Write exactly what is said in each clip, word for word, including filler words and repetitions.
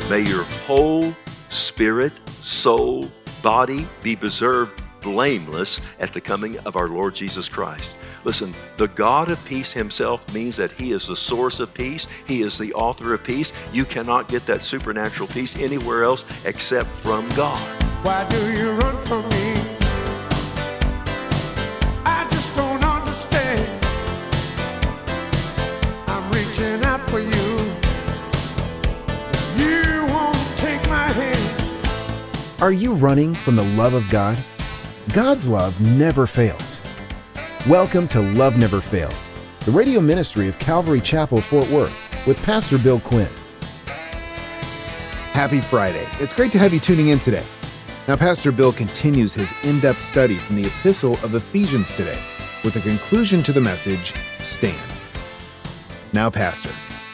May your whole spirit, soul, body be preserved blameless at the coming of our Lord Jesus Christ. Listen, the God of peace himself means that he is the source of peace. He is the author of peace. You cannot get that supernatural peace anywhere else except from God. Why do you run from me? I just don't understand. I'm reaching out for you. You won't take my hand. Are you running from the love of God? God's love never fails. Welcome to Love Never Fails, the radio ministry of Calvary Chapel, Fort Worth, with Pastor Bill Quinn. Happy Friday. It's great to have you tuning in today. Now, Pastor Bill continues his in-depth study from the Epistle of Ephesians today, with a conclusion to the message, Stand. Now, Pastor.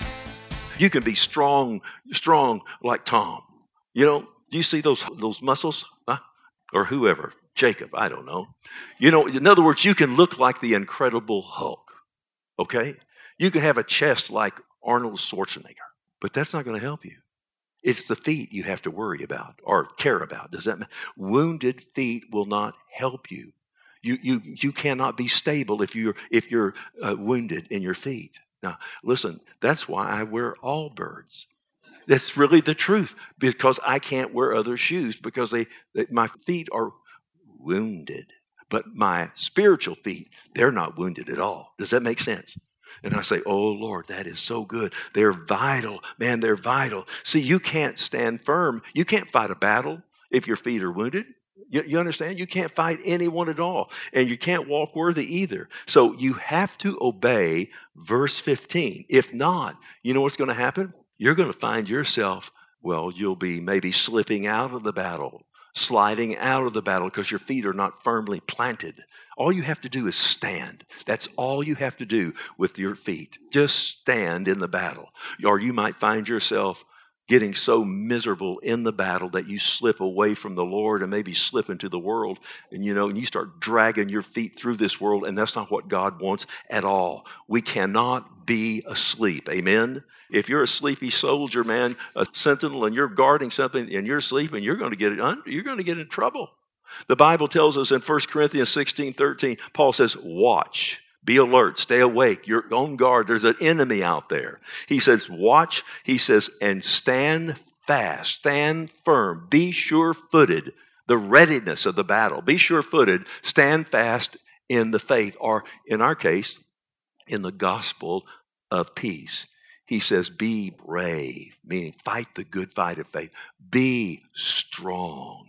You can be strong, strong like Tom. You know, do you see those, those muscles? Huh? Or whoever. Jacob, I don't know. You know, in other words, you can look like the Incredible Hulk, okay? You can have a chest like Arnold Schwarzenegger, but that's not going to help you. It's the feet you have to worry about or care about. Does that mean wounded feet will not help you? You you you cannot be stable if you're if you're uh, wounded in your feet. Now, listen, that's why I wear Allbirds. That's really the truth, because I can't wear other shoes because they, they my feet are wounded. But my spiritual feet, they're not wounded at all. Does that make sense? And I say, oh, Lord, that is so good. They're vital. Man, they're vital. See, you can't stand firm. You can't fight a battle if your feet are wounded. You, you understand? You can't fight anyone at all. And you can't walk worthy either. So you have to obey verse fifteen. If not, you know what's going to happen? You're going to find yourself, well, you'll be maybe slipping out of the battle, sliding out of the battle because your feet are not firmly planted. All you have to do is stand. That's all you have to do with your feet. Just stand in the battle. Or you might find yourself getting so miserable in the battle that you slip away from the Lord and maybe slip into the world, and you know, and you start dragging your feet through this world, and that's not what God wants at all. We cannot be asleep. Amen? If you're a sleepy soldier, man, a sentinel, and you're guarding something and you're sleeping, you're going to get it un- you're going to get in trouble. The Bible tells us in First Corinthians sixteen thirteen, Paul says, watch, be alert, stay awake, you're on guard. There's an enemy out there. He says, watch, he says, and stand fast, stand firm, be sure-footed, the readiness of the battle. Be sure-footed, stand fast in the faith, or in our case, in the gospel of peace. He says, be brave, meaning fight the good fight of faith. Be strong.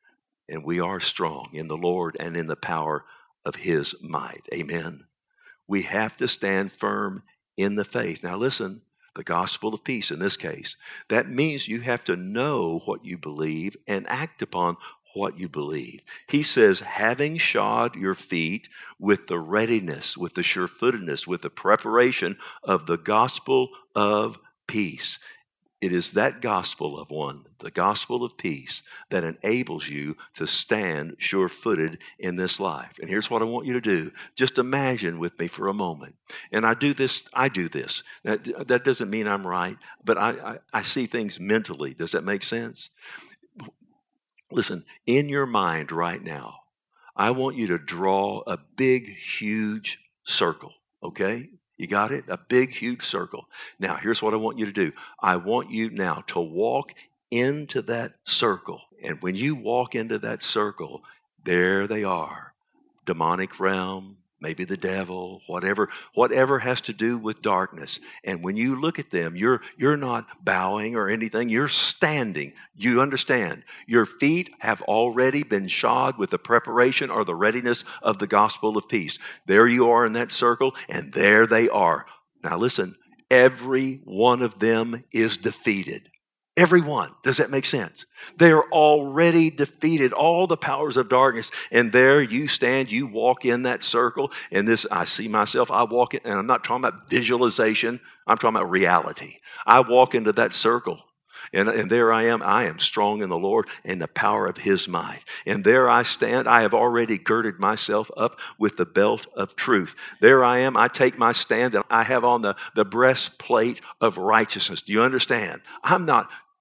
And we are strong in the Lord and in the power of his might. Amen. We have to stand firm in the faith. Now listen, the gospel of peace in this case, that means you have to know what you believe and act upon what you believe. He says, having shod your feet with the readiness, with the sure-footedness, with the preparation of the gospel of peace. It is that gospel of one, the gospel of peace, that enables you to stand sure-footed in this life. And here's what I want you to do. Just imagine with me for a moment. And I do this, I do this. That, that doesn't mean I'm right, but I, I, I see things mentally. Does that make sense? Listen, in your mind right now, I want you to draw a big, huge circle, okay? You got it? A big, huge circle. Now, here's what I want you to do. I want you now to walk into that circle. And when you walk into that circle, there they are. Demonic realm, maybe the devil, whatever, whatever has to do with darkness. And when you look at them, you're you're not bowing or anything. You're standing. You understand. Your feet have already been shod with the preparation or the readiness of the gospel of peace. There you are in that circle, and there they are. Now listen, every one of them is defeated. Every one. Does that make sense? They are already defeated, all the powers of darkness. And there you stand, you walk in that circle. And this, I see myself, I walk in, and I'm not talking about visualization. I'm talking about reality. I walk into that circle. And, and there I am. I am strong in the Lord and the power of his might. And there I stand. I have already girded myself up with the belt of truth. There I am. I take my stand and I have on the, the breastplate of righteousness. Do you understand? I'm not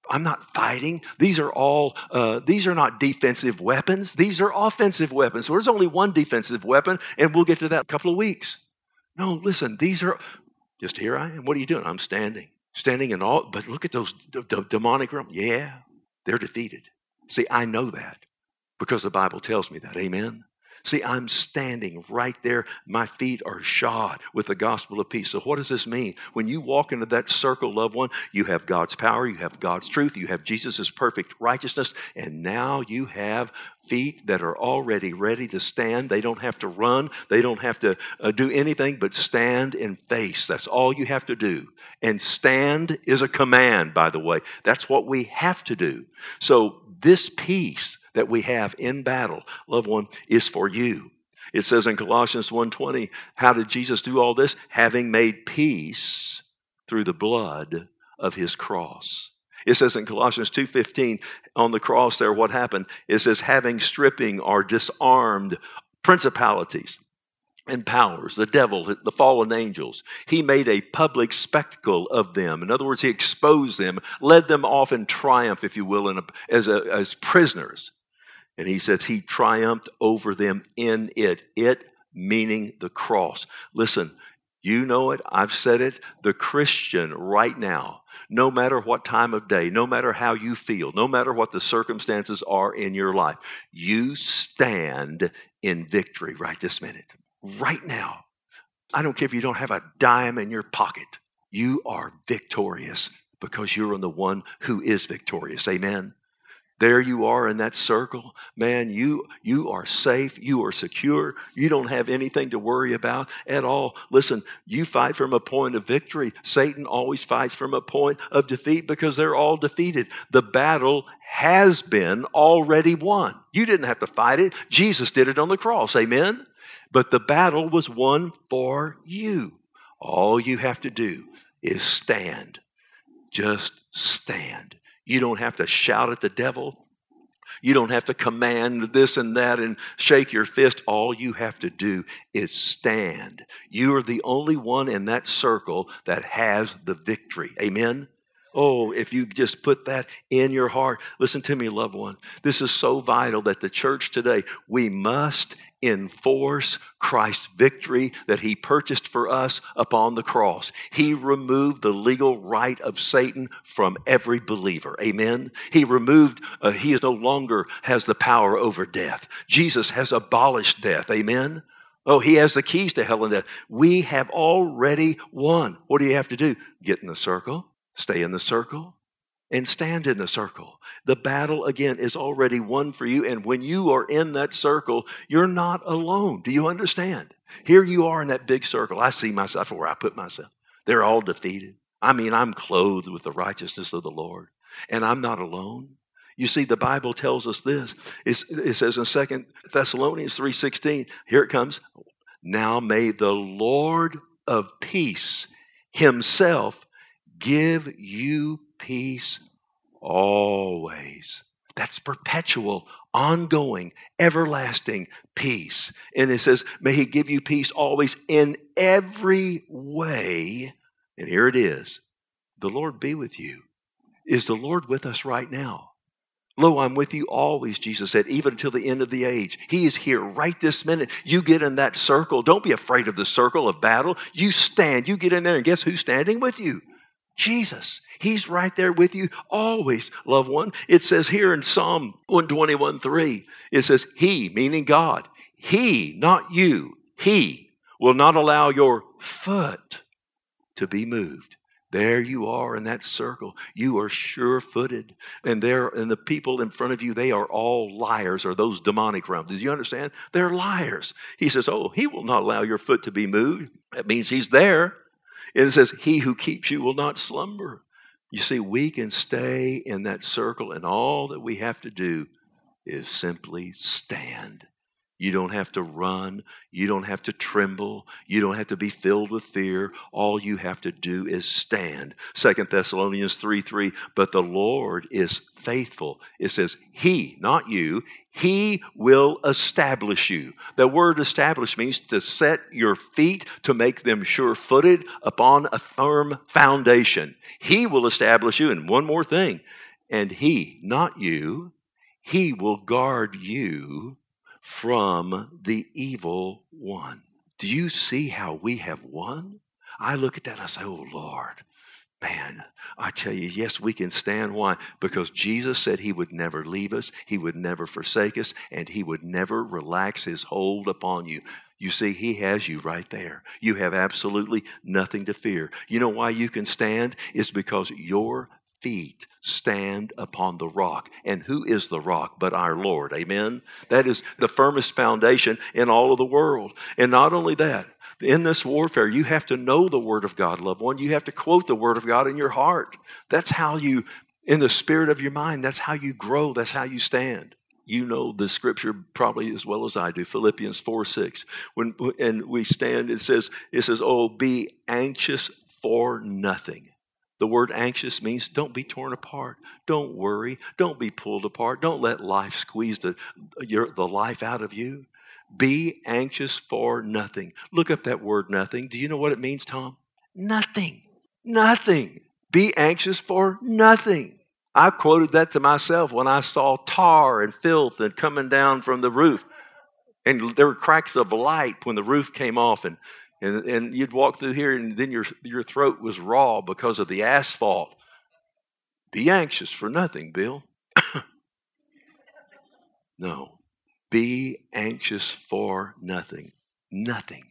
I'm not fighting. These are all, uh, these are not defensive weapons. These are offensive weapons. So there's only one defensive weapon, and we'll get to that in a couple of weeks. No, listen, these are, just here I am. What are you doing? I'm standing. Standing in all, but look at those d- d- demonic realms. Yeah, they're defeated. See, I know that because the Bible tells me that. Amen. See, I'm standing right there. My feet are shod with the gospel of peace. So what does this mean? When you walk into that circle, loved one, you have God's power, you have God's truth, you have Jesus' perfect righteousness, and now you have feet that are already ready to stand. They don't have to run. They don't have to uh, do anything but stand and face. That's all you have to do. And stand is a command, by the way. That's what we have to do. So this peace that we have in battle, loved one, is for you. It says in Colossians one twenty, how did Jesus do all this? Having made peace through the blood of his cross. It says in Colossians two fifteen, on the cross there, what happened? It says, having stripping or disarmed principalities and powers, the devil, the fallen angels. He made a public spectacle of them. In other words, he exposed them, led them off in triumph, if you will, in a, as, a, as prisoners. And he says he triumphed over them in it. It meaning the cross. Listen, you know it. I've said it. The Christian right now, no matter what time of day, no matter how you feel, no matter what the circumstances are in your life, you stand in victory right this minute. Right now. I don't care if you don't have a dime in your pocket. You are victorious because you're in the one who is victorious. Amen. There you are in that circle. Man, you, you are safe. You are secure. You don't have anything to worry about at all. Listen, you fight from a point of victory. Satan always fights from a point of defeat because they're all defeated. The battle has been already won. You didn't have to fight it. Jesus did it on the cross. Amen? But the battle was won for you. All you have to do is stand. Just stand. You don't have to shout at the devil. You don't have to command this and that and shake your fist. All you have to do is stand. You are the only one in that circle that has the victory. Amen? Oh, if you just put that in your heart. Listen to me, loved one. This is so vital that the church today, we must enforce Christ's victory that he purchased for us upon the cross. He removed the legal right of Satan from every believer. Amen. He removed, uh, he no longer has the power over death. Jesus has abolished death. Amen. Oh, he has the keys to hell and death. We have already won. What do you have to do? Get in the circle, stay in the circle, and stand in the circle. The battle, again, is already won for you. And when you are in that circle, you're not alone. Do you understand? Here you are in that big circle. I see myself where I put myself. They're all defeated. I mean, I'm clothed with the righteousness of the Lord. And I'm not alone. You see, the Bible tells us this. It's, it says in Second Thessalonians three sixteen, here it comes. Now may the Lord of peace himself give you peace always. That's perpetual, ongoing, everlasting peace. And it says, may he give you peace always in every way. And here it is. The Lord be with you. Is the Lord with us right now? Lo, I'm with you always, Jesus said, even until the end of the age. He is here right this minute. You get in that circle. Don't be afraid of the circle of battle. You stand. You get in there, and guess who's standing with you? Jesus. He's right there with you always, loved one. It says here in Psalm one twenty-one three, it says, he, meaning God, he, not you, he will not allow your foot to be moved. There you are in that circle. You are sure-footed. And there, and the people in front of you, they are all liars, or those demonic realms. Do you understand? They're liars. He says, oh, he will not allow your foot to be moved. That means he's there. It says, he who keeps you will not slumber. You see, we can stay in that circle, and all that we have to do is simply stand. You don't have to run. You don't have to tremble. You don't have to be filled with fear. All you have to do is stand. Second Thessalonians three three, but the Lord is faithful. It says, he, not you, he will establish you. The word establish means to set your feet, to make them sure-footed upon a firm foundation. He will establish you. And one more thing, And he, not you, he will guard you from the evil one. Do you see how we have won? I look at that and I say, oh, Lord, man, I tell you, yes, we can stand. Why? Because Jesus said he would never leave us, he would never forsake us, and he would never relax his hold upon you. You see, he has you right there. You have absolutely nothing to fear. You know why you can stand? It's because your feet stand upon the rock. And who is the rock but our Lord? Amen? That is the firmest foundation in all of the world. And not only that, in this warfare, you have to know the Word of God, loved one. You have to quote the Word of God in your heart. That's how you, in the spirit of your mind, that's how you grow. That's how you stand. You know the scripture probably as well as I do, Philippians four six. When and we stand, it says, it says, oh, be anxious for nothing. The word anxious means don't be torn apart. Don't worry. Don't be pulled apart. Don't let life squeeze the, your, the life out of you. Be anxious for nothing. Look up that word nothing. Do you know what it means, Tom? Nothing. Nothing. Be anxious for nothing. I quoted that to myself when I saw tar and filth and coming down from the roof. And there were cracks of light when the roof came off, and And, and you'd walk through here and then your, your throat was raw because of the asphalt. Be anxious for nothing, Bill. No. Be anxious for nothing. Nothing.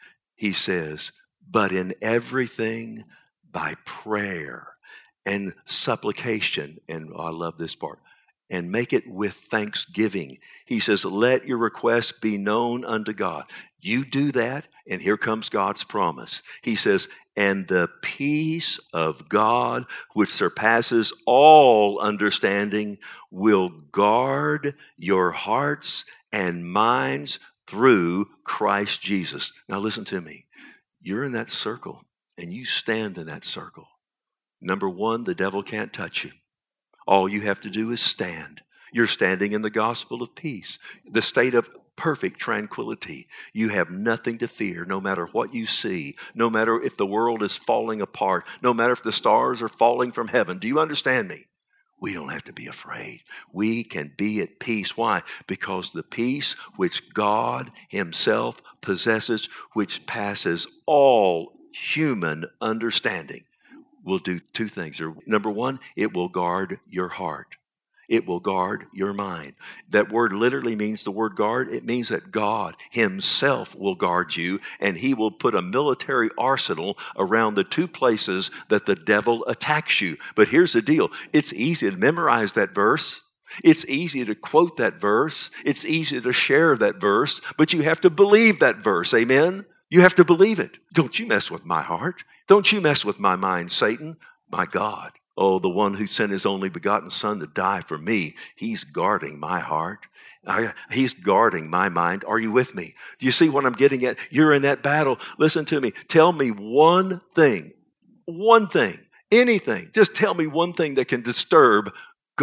He says, but in everything by prayer and supplication. And oh, I love this part. And make it with thanksgiving. He says, let your requests be known unto God. You do that, and here comes God's promise. He says, and the peace of God, which surpasses all understanding, will guard your hearts and minds through Christ Jesus. Now listen to me. You're in that circle, and you stand in that circle. Number one, the devil can't touch you. All you have to do is stand. You're standing in the gospel of peace, the state of perfect tranquility. You have nothing to fear, no matter what you see, no matter if the world is falling apart, no matter if the stars are falling from heaven. Do you understand me? We don't have to be afraid. We can be at peace. Why? Because the peace which God himself possesses, which passes all human understanding, will do two things. Number one, it will guard your heart. It will guard your mind. That word literally means the word guard. It means that God himself will guard you, and he will put a military arsenal around the two places that the devil attacks you. But here's the deal. It's easy to memorize that verse. It's easy to quote that verse. It's easy to share that verse, but you have to believe that verse. Amen? You have to believe it. Don't you mess with my heart. Don't you mess with my mind, Satan. My God. Oh, the one who sent his only begotten son to die for me, he's guarding my heart. I, he's guarding my mind. Are you with me? Do you see what I'm getting at? You're in that battle. Listen to me. Tell me one thing, one thing, anything. Just tell me one thing that can disturb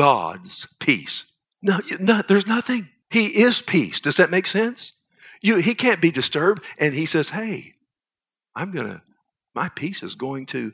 God's peace. No, no, there's nothing. He is peace. Does that make sense? You, he can't be disturbed. And he says, hey, I'm going to, my peace is going to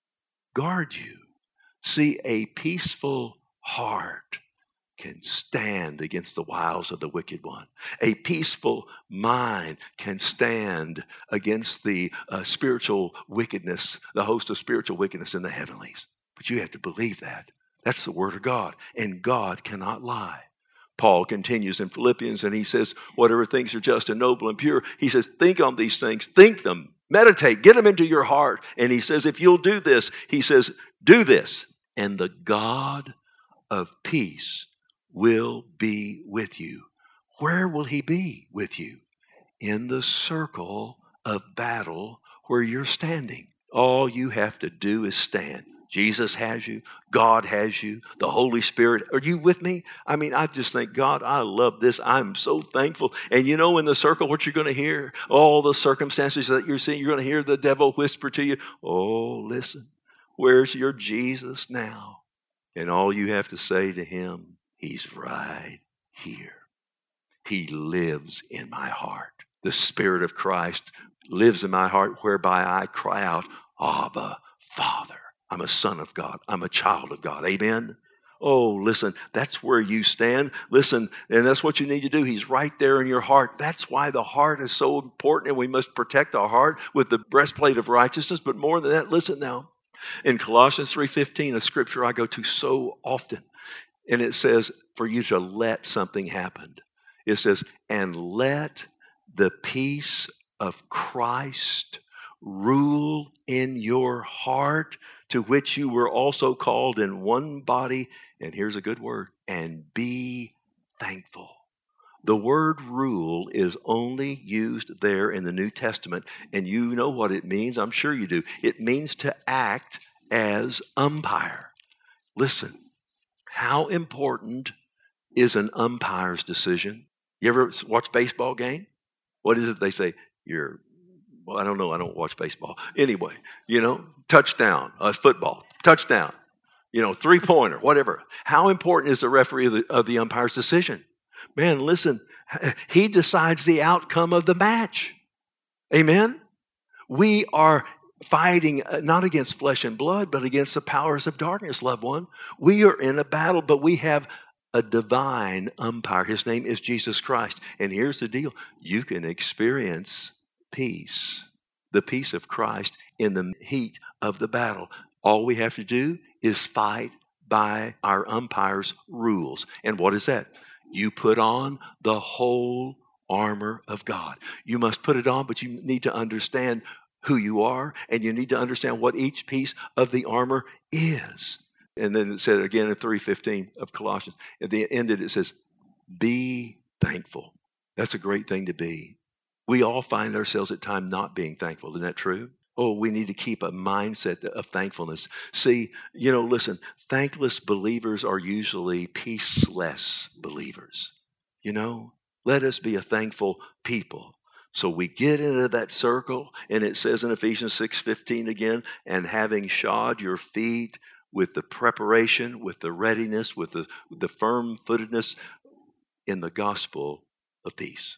guard you. See, a peaceful heart can stand against the wiles of the wicked one. A peaceful mind can stand against the uh, spiritual wickedness, the host of spiritual wickedness in the heavenlies. But you have to believe that. That's the word of God, and God cannot lie. Paul continues in Philippians, and he says, whatever things are just and noble and pure, he says, think on these things, think them, meditate, get them into your heart. And he says, if you'll do this, he says, do this, and the God of peace will be with you. Where will he be with you? In the circle of battle where you're standing. All you have to do is stand. Jesus has you. God has you. The Holy Spirit. Are you with me? I mean, I just think, God, I love this. I'm so thankful. And you know, in the circle, what you're going to hear, all the circumstances that you're seeing, you're going to hear the devil whisper to you, oh, listen, where's your Jesus now? And all you have to say to him, he's right here. He lives in my heart. The Spirit of Christ lives in my heart, whereby I cry out, Abba, Father. I'm a son of God. I'm a child of God. Amen? Oh, listen, that's where you stand. Listen, and that's what you need to do. He's right there in your heart. That's why the heart is so important, and we must protect our heart with the breastplate of righteousness. But more than that, listen now. In Colossians three fifteen, a scripture I go to so often, and it says for you to let something happen. It says, and let the peace of Christ rule in your heart, to which you were also called in one body, and here's a good word, and be thankful. The word rule is only used there in the New Testament, and you know what it means. I'm sure you do. It means to act as umpire. Listen, how important is an umpire's decision? You ever watch baseball game? What is it they say? You're, well, I don't know. I don't watch baseball. Anyway, you know, touchdown, uh, football, touchdown, you know, three-pointer, whatever. How important is the referee of the, of the umpire's decision? Man, listen, he decides the outcome of the match. Amen? We are fighting not against flesh and blood, but against the powers of darkness, loved one. We are in a battle, but we have a divine umpire. His name is Jesus Christ. And here's the deal. You can experience peace, the peace of Christ in the heat of the battle. All we have to do is fight by our umpire's rules. And what is that? You put on the whole armor of God. You must put it on, but you need to understand who you are, and you need to understand what each piece of the armor is. And then it said again in three fifteen of Colossians, at the end of it, it says, be thankful. That's a great thing to be. We all find ourselves at times not being thankful. Isn't that true? Oh, we need to keep a mindset of thankfulness. See, you know, listen, thankless believers are usually peaceless believers. You know, let us be a thankful people. So we get into that circle, and it says in Ephesians six fifteen again, and having shod your feet with the preparation, with the readiness, with the, with the firm-footedness in the gospel of peace.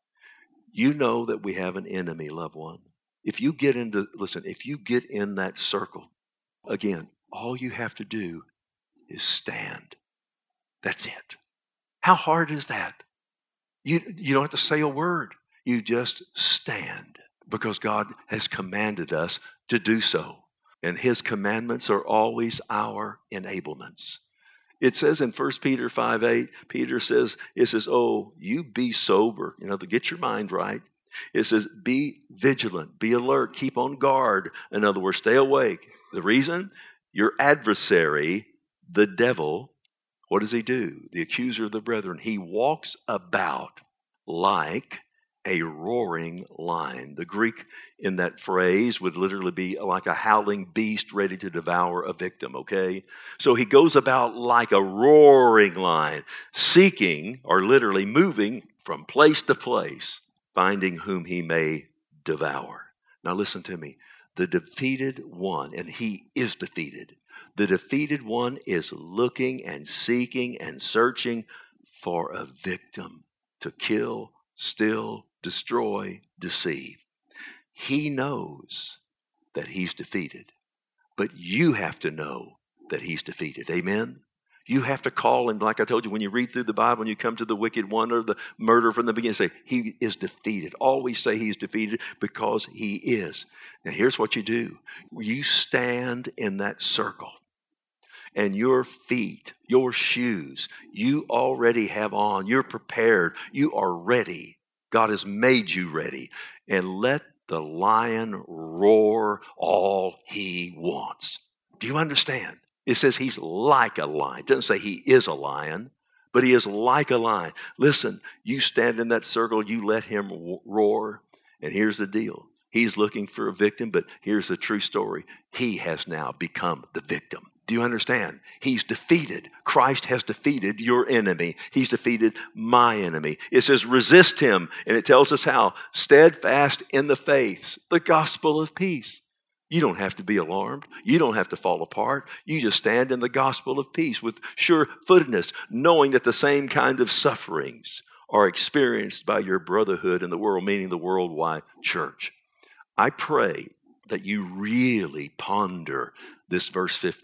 You know that we have an enemy, loved one. If you get into, listen, if you get in that circle, again, all you have to do is stand. That's it. How hard is that? You, you don't have to say a word. You just stand because God has commanded us to do so. And his commandments are always our enablements. It says in First Peter five eight, Peter says, it says, oh, you be sober. You know, to get your mind right. It says, be vigilant, be alert, keep on guard. In other words, stay awake. The reason? Your adversary, the devil, what does he do? The accuser of the brethren. He walks about like a roaring lion. The Greek in that phrase would literally be like a howling beast ready to devour a victim, okay? So he goes about like a roaring lion, seeking or literally moving from place to place, finding whom he may devour. Now listen to me. The defeated one, and he is defeated, the defeated one is looking and seeking and searching for a victim to kill, steal, destroy, deceive. He knows that he's defeated, but you have to know that he's defeated. Amen? You have to call him, like I told you, when you read through the Bible and you come to the wicked one or the murderer from the beginning, say, he is defeated. Always say he's defeated because he is. Now here's what you do. You stand in that circle. And your feet, your shoes, you already have on. You're prepared. You are ready. God has made you ready. And let the lion roar all he wants. Do you understand? It says he's like a lion. It doesn't say he is a lion, but he is like a lion. Listen, you stand in that circle, you let him roar. And here's the deal. He's looking for a victim, but here's the true story. He has now become the victim. Do you understand? He's defeated. Christ has defeated your enemy. He's defeated my enemy. It says resist him, and it tells us how. Steadfast in the faith, the gospel of peace. You don't have to be alarmed. You don't have to fall apart. You just stand in the gospel of peace with sure-footedness, knowing that the same kind of sufferings are experienced by your brotherhood in the world, meaning the worldwide church. I pray that you really ponder this verse fifteen.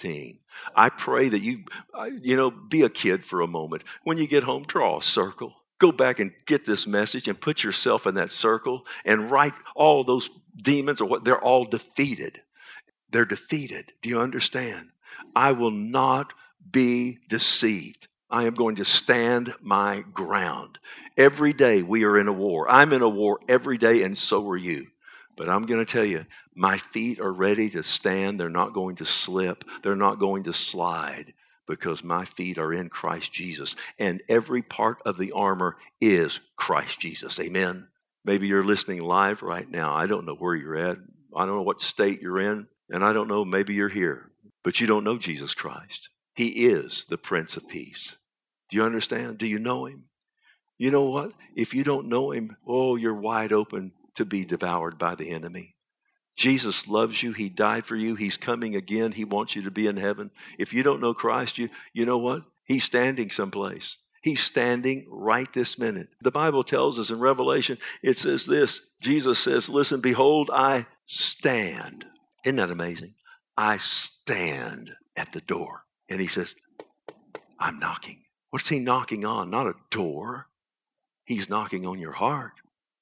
I pray that you, uh, you know, be a kid for a moment. When you get home, draw a circle. Go back and get this message and put yourself in that circle and write all those demons or what, they're all defeated. They're defeated. Do you understand? I will not be deceived. I am going to stand my ground. Every day we are in a war. I'm in a war every day, and so are you. But I'm going to tell you, my feet are ready to stand. They're not going to slip. They're not going to slide because my feet are in Christ Jesus. And every part of the armor is Christ Jesus. Amen. Maybe you're listening live right now. I don't know where you're at. I don't know what state you're in. And I don't know, maybe you're here. But you don't know Jesus Christ. He is the Prince of Peace. Do you understand? Do you know him? You know what? If you don't know him, oh, you're wide open to be devoured by the enemy. Jesus loves you. He died for you. He's coming again. He wants you to be in heaven. If you don't know Christ, you, you know what? He's standing someplace. He's standing right this minute. The Bible tells us in Revelation, it says this. Jesus says, listen, behold, I stand. Isn't that amazing? I stand at the door. And he says, I'm knocking. What's he knocking on? Not a door. He's knocking on your heart.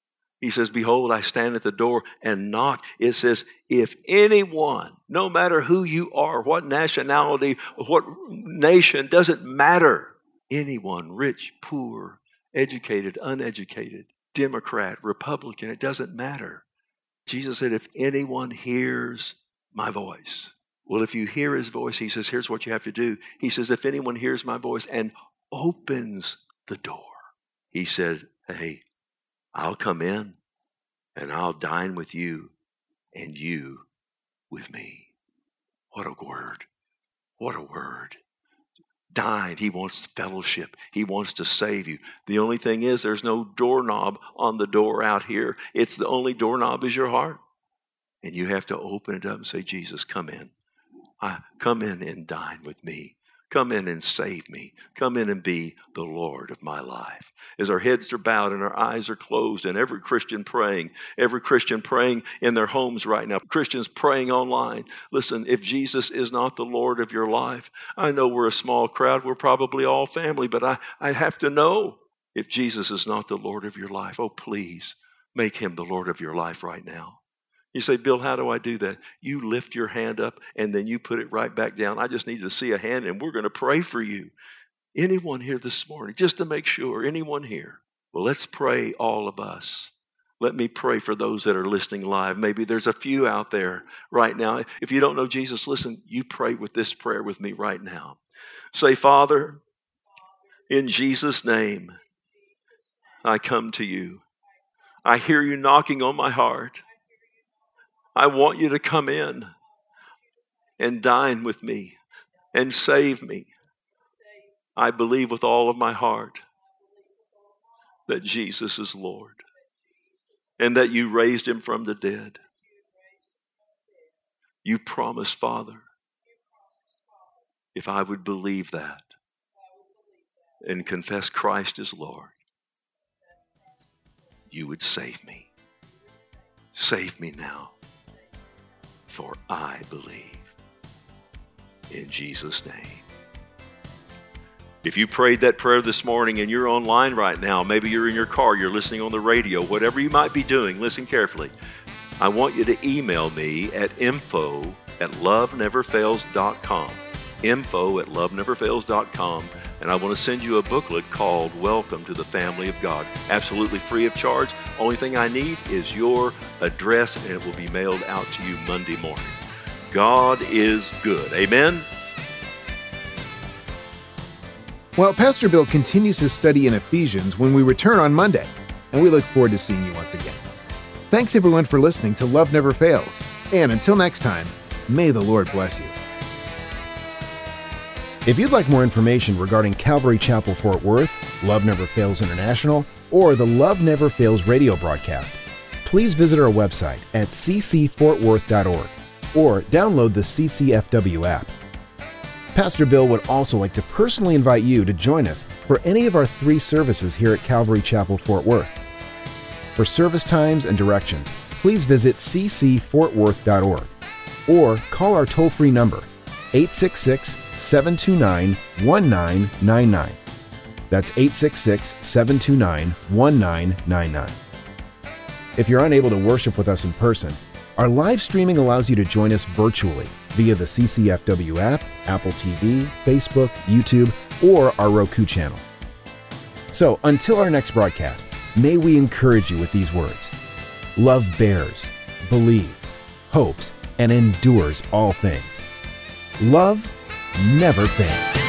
He says, behold, I stand at the door and knock. It says, if anyone, no matter who you are, what nationality, what nation, doesn't matter. Anyone, rich, poor, educated, uneducated, Democrat, Republican, it doesn't matter. Jesus said, if anyone hears my voice. Well, if you hear his voice, he says, here's what you have to do. He says, if anyone hears my voice and opens the door, he said, hey, I'll come in and I'll dine with you and you with me. What a word. What a word. Dine. He wants fellowship. He wants to save you. The only thing is there's no doorknob on the door out here. It's the only doorknob is your heart. And you have to open it up and say, Jesus, come in. I, come in and dine with me. Come in and save me. Come in and be the Lord of my life. As our heads are bowed and our eyes are closed, and every Christian praying, every Christian praying in their homes right now, Christians praying online. Listen, if Jesus is not the Lord of your life, I know we're a small crowd. We're probably all family, but I, I have to know if Jesus is not the Lord of your life. Oh, please make him the Lord of your life right now. You say, Bill, how do I do that? You lift your hand up and then you put it right back down. I just need to see a hand and we're going to pray for you. Anyone here this morning, just to make sure, anyone here? Well, let's pray, all of us. Let me pray for those that are listening live. Maybe there's a few out there right now. If you don't know Jesus, listen, you pray with this prayer with me right now. Say, Father, in Jesus' name, I come to you. I hear you knocking on my heart. I want you to come in and dine with me and save me. I believe with all of my heart that Jesus is Lord and that you raised him from the dead. You promised, Father, if I would believe that and confess Christ as Lord, you would save me. Save me now. For I believe in Jesus' name. If you prayed that prayer this morning and you're online right now, maybe you're in your car, you're listening on the radio, whatever you might be doing, listen carefully. I want you to email me at info at love never fails dot com. Info at love never fails dot com. And I want to send you a booklet called Welcome to the Family of God. Absolutely free of charge. Only thing I need is your address, and it will be mailed out to you Monday morning. God is good. Amen? Well, Pastor Bill continues his study in Ephesians when we return on Monday, and we look forward to seeing you once again. Thanks, everyone, for listening to Love Never Fails. And until next time, may the Lord bless you. If you'd like more information regarding Calvary Chapel Fort Worth, Love Never Fails International, or the Love Never Fails radio broadcast, please visit our website at c c fort worth dot org or download the C C F W app. Pastor Bill would also like to personally invite you to join us for any of our three services here at Calvary Chapel Fort Worth. For service times and directions, please visit c c fort worth dot org or call our toll-free number eight six six, seven two nine, one nine nine nine. That's eight six six, seven two nine, one nine nine nine. If you're unable to worship with us in person, our live streaming allows you to join us virtually via the C C F W app, Apple T V, Facebook, YouTube, or our Roku channel. So until our next broadcast, may we encourage you with these words. Love bears, believes, hopes, and endures all things. Love never fails.